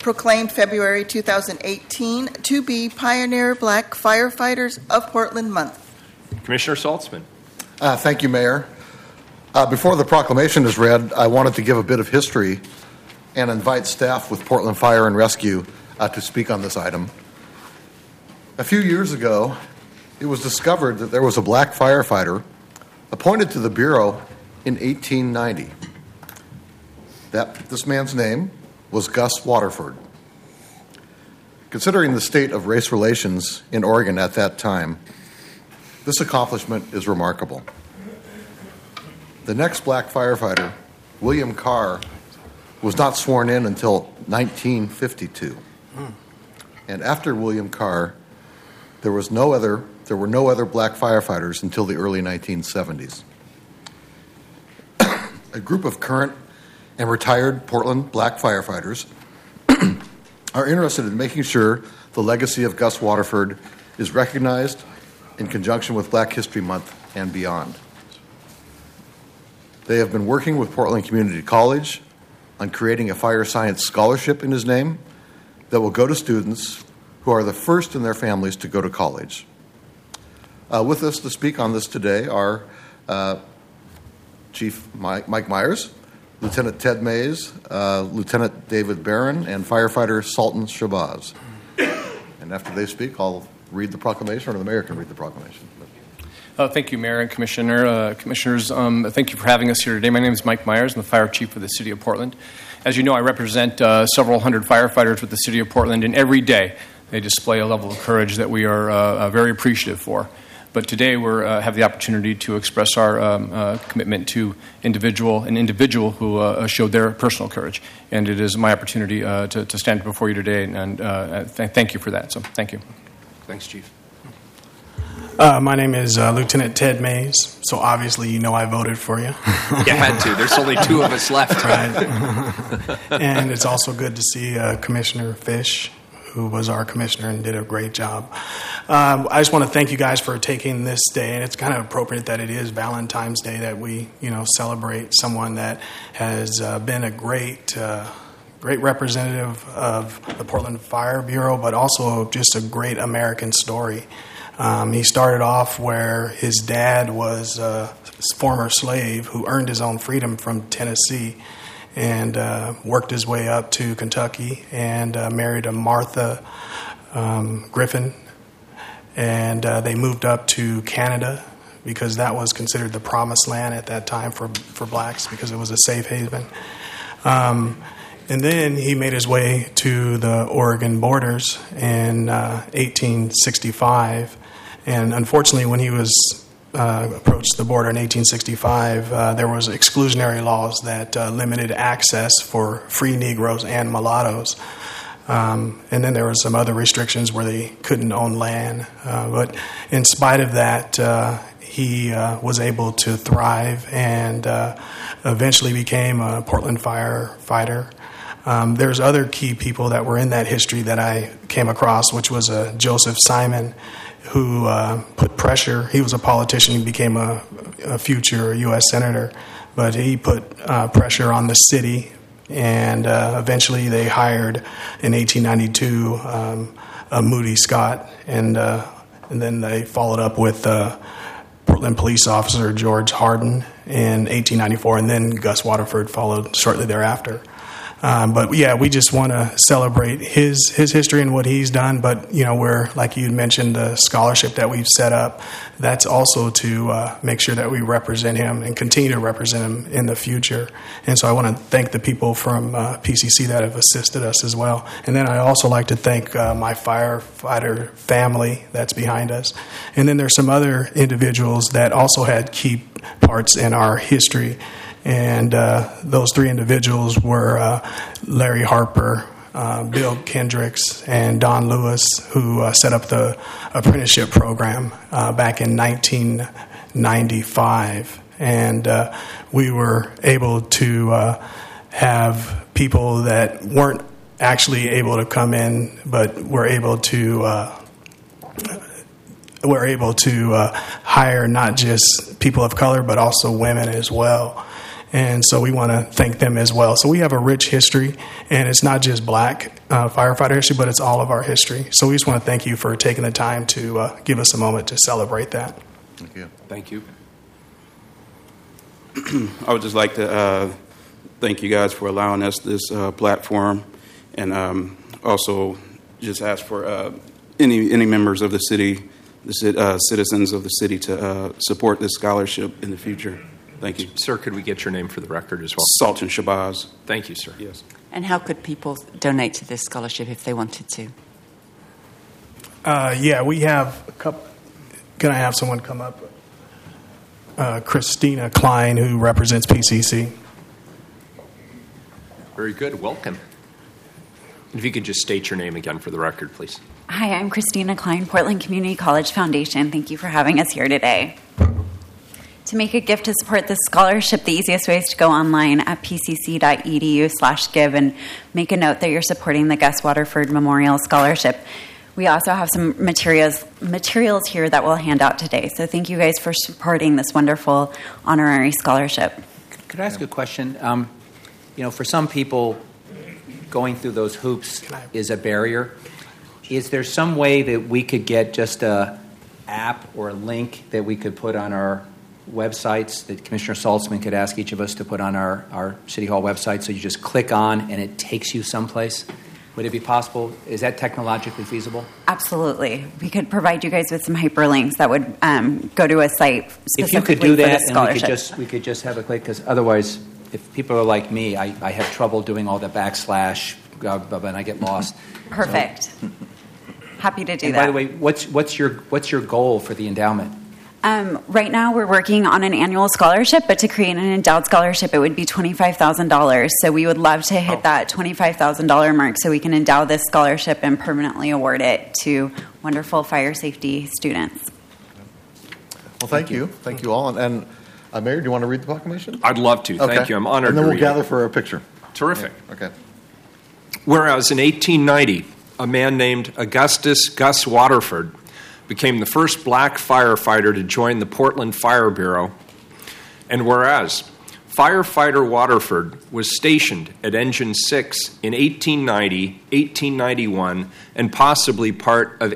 proclaimed February 2018 to be Pioneer Black Firefighters of Portland Month. Commissioner Saltzman. Thank you, Mayor. Before the proclamation is read, I wanted to give a bit of history and invite staff with Portland Fire and Rescue to speak on this item. A few years ago, it was discovered that there was a black firefighter appointed to the Bureau in 1890. This man's name was Gus Waterford. Considering the state of race relations in Oregon at that time, this accomplishment is remarkable. The next black firefighter, William Carr, was not sworn in until 1952. And after William Carr, there were no other black firefighters until the early 1970s. A group of current and retired Portland black firefighters are interested in making sure the legacy of Gus Waterford is recognized in conjunction with Black History Month and beyond. They have been working with Portland Community College on creating a fire science scholarship in his name that will go to students who are the first in their families to go to college. With us to speak on this today are Chief Mike Myers, Lieutenant Ted Mays, Lieutenant David Barron, and Firefighter Sultan Shabazz. And after they speak, I'll read the proclamation, or the mayor can read the proclamation. Thank you, Mayor and Commissioners. Thank you for having us here today. My name is Mike Myers. I'm the Fire Chief for the City of Portland. As you know, I represent several hundred firefighters with the City of Portland, and every day they display a level of courage that we are very appreciative for. But today we have the opportunity to express our commitment to an individual who showed their personal courage. And it is my opportunity to stand before you today, and thank you for that. So thank you. Thanks, Chief. My name is Lieutenant Ted Mays, so obviously you know I voted for you. You had to. There's only two of us left. Right. And it's also good to see Commissioner Fish, who was our commissioner and did a great job. I just want to thank you guys for taking this day, and it's kind of appropriate that it is Valentine's Day, that we celebrate someone that has been a great representative of the Portland Fire Bureau, but also just a great American story. He started off where his dad was a former slave who earned his own freedom from Tennessee, and worked his way up to Kentucky and married a Martha Griffin. And they moved up to Canada because that was considered the promised land at that time for blacks, because it was a safe haven. And then he made his way to the Oregon borders in 1865. And unfortunately, when he was approached the border in 1865, there was exclusionary laws that limited access for free Negroes and mulattoes. And then there were some other restrictions where they couldn't own land. But in spite of that, he was able to thrive and eventually became a Portland firefighter. There's other key people that were in that history that I came across, which was Joseph Simon, who put pressure. He was a politician. He became a future U.S. senator, but he put pressure on the city, and eventually they hired in 1892 Moody Scott, and then they followed up with Portland police officer George Hardin in 1894, and then Gus Waterford followed shortly thereafter. But yeah, we just want to celebrate his history and what he's done. But we're, like you mentioned, the scholarship that we've set up. That's also to make sure that we represent him and continue to represent him in the future. And so I want to thank the people from PCC that have assisted us as well. And then I also like to thank my firefighter family that's behind us. And then there's some other individuals that also had key parts in our history. And those three individuals were Larry Harper, Bill Kendricks, and Don Lewis, who set up the apprenticeship program back in 1995. And we were able to have people that weren't actually able to come in, but were able to hire not just people of color, but also women as well. And so we want to thank them as well. So we have a rich history, and it's not just black firefighter history, but it's all of our history. So we just want to thank you for taking the time to give us a moment to celebrate that. Thank you. Thank you. I would just like to thank you guys for allowing us this platform, and also just ask for any members of the city, citizens of the city, to support this scholarship in the future. Thank you. Sir, could we get your name for the record as well? Sultan Shabazz. Thank you, sir. Yes. And how could people donate to this scholarship if they wanted to? Yeah, we have a couple. Can I have someone come up? Christina Klein, who represents PCC. Very good. Welcome. If you could just state your name again for the record, please. Hi, I'm Christina Klein, Portland Community College Foundation. Thank you for having us here today. To make a gift to support this scholarship, the easiest way is to go online at pcc.edu/give and make a note that you're supporting the Gus Waterford Memorial Scholarship. We also have some materials here that we'll hand out today. So thank you guys for supporting this wonderful honorary scholarship. Could I ask a question? For some people, going through those hoops is a barrier. Is there some way that we could get just a app or a link that we could put on our websites that Commissioner Saltzman could ask each of us to put on our City Hall website, so you just click on and it takes you someplace? Would it be possible? Is that technologically feasible? Absolutely. We could provide you guys with some hyperlinks that would go to a site specifically if you could do for that, this scholarship. and we could just have a click, because otherwise, if people are like me, I have trouble doing all the backslash, and I get lost. Perfect. Happy to do and that. by the way, what's your goal for the endowment? Right now, we're working on an annual scholarship, but to create an endowed scholarship, it would be $25,000. So we would love to hit that $25,000 mark so we can endow this scholarship and permanently award it to wonderful fire safety students. Well, thank you. Thank you all. And Mayor, do you want to read the proclamation? I'd love to. Okay. Thank you. I'm honored and then to we'll read gather it. for a picture. Terrific. Okay. Whereas in 1890, a man named Augustus Gus Waterford became the first black firefighter to join the Portland Fire Bureau, and whereas firefighter Waterford was stationed at Engine 6 in 1890, 1891, and possibly part of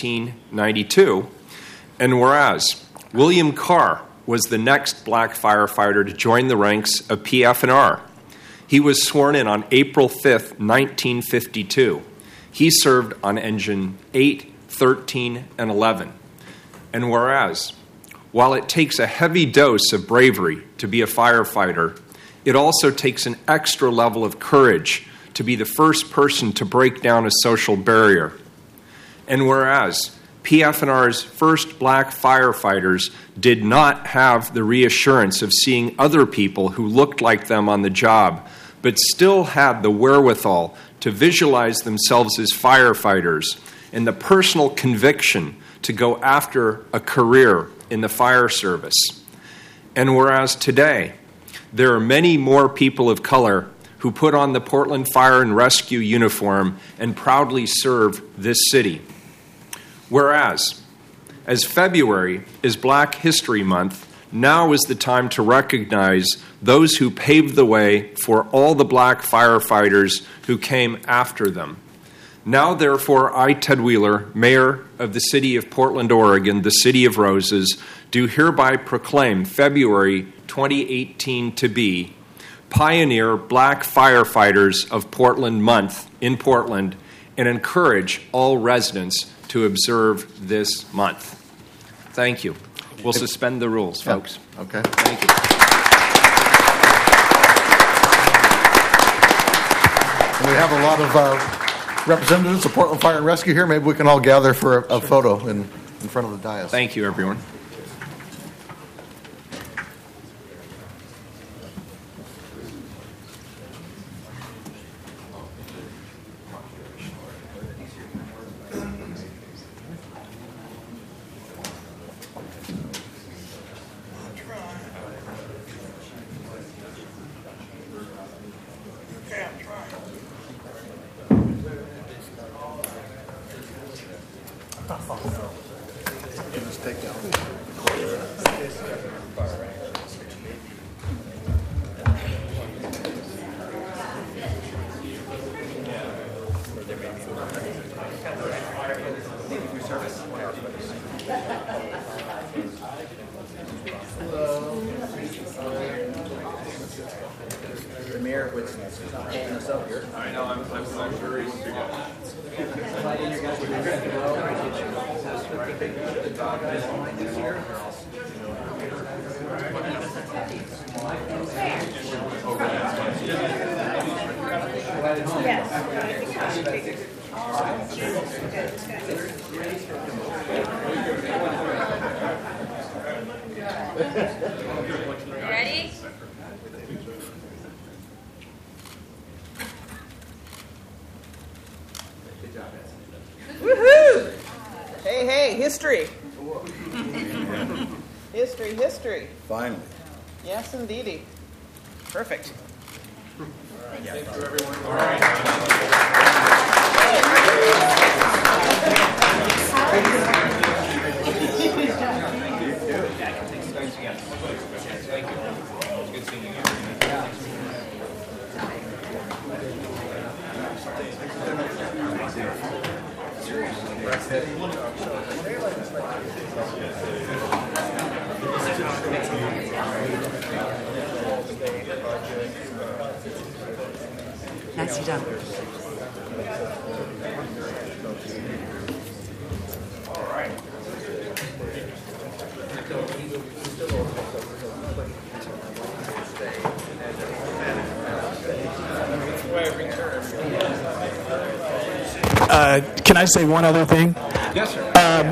1892, and whereas William Carr was the next black firefighter to join the ranks of PF&R. He was sworn in on April 5th, 1952. He served on Engine 8, 13, and 11. And whereas, while it takes a heavy dose of bravery to be a firefighter, it also takes an extra level of courage to be the first person to break down a social barrier. And whereas, PF&R's first black firefighters did not have the reassurance of seeing other people who looked like them on the job, but still had the wherewithal to visualize themselves as firefighters and the personal conviction to go after a career in the fire service. And whereas today, there are many more people of color who put on the Portland Fire and Rescue uniform and proudly serve this city. Whereas, as February is Black History Month, now is the time to recognize those who paved the way for all the black firefighters who came after them. Now, therefore, I, Ted Wheeler, Mayor of the City of Portland, Oregon, the City of Roses, do hereby proclaim February 2018 to be Pioneer Black Firefighters of Portland Month in Portland, and encourage all residents to observe this month. Thank you. We'll suspend the rules, folks. Okay. Thank you. And we have a lot of representatives of Portland Fire and Rescue here. Maybe we can all gather for a photo in front of the dais. Thank you, everyone. Let's take that. The mayor was holding us up here. I know, I'm very Ready? Woohoo! Hey, hey, history. History. Finally. Yes, indeedy. Perfect. Thank you, everyone. All right. Nicely done. Can I say one other thing? Yes, sir.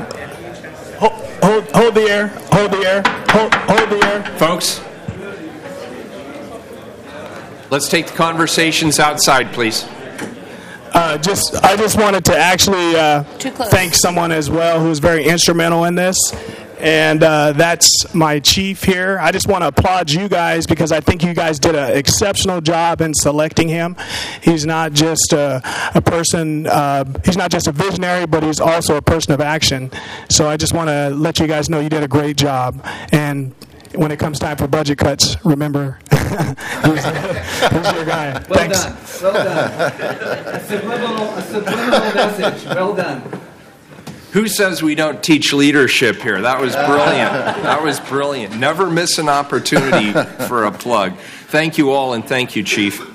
Hold the air. Hold the air. Hold the air. Folks, let's take the conversations outside, please. I just wanted to actually thank someone as well who was very instrumental in this, and that's my chief here. I just want to applaud you guys because I think you guys did an exceptional job in selecting him. He's not just a person, he's not just a visionary, but he's also a person of action. So I just want to let you guys know you did a great job. And when it comes time for budget cuts, remember, who's your guy. Well Thanks. done. Well done. A subliminal message. Well done. Who says we don't teach leadership here? That was brilliant. Never miss an opportunity for a plug. Thank you all, and thank you, Chief.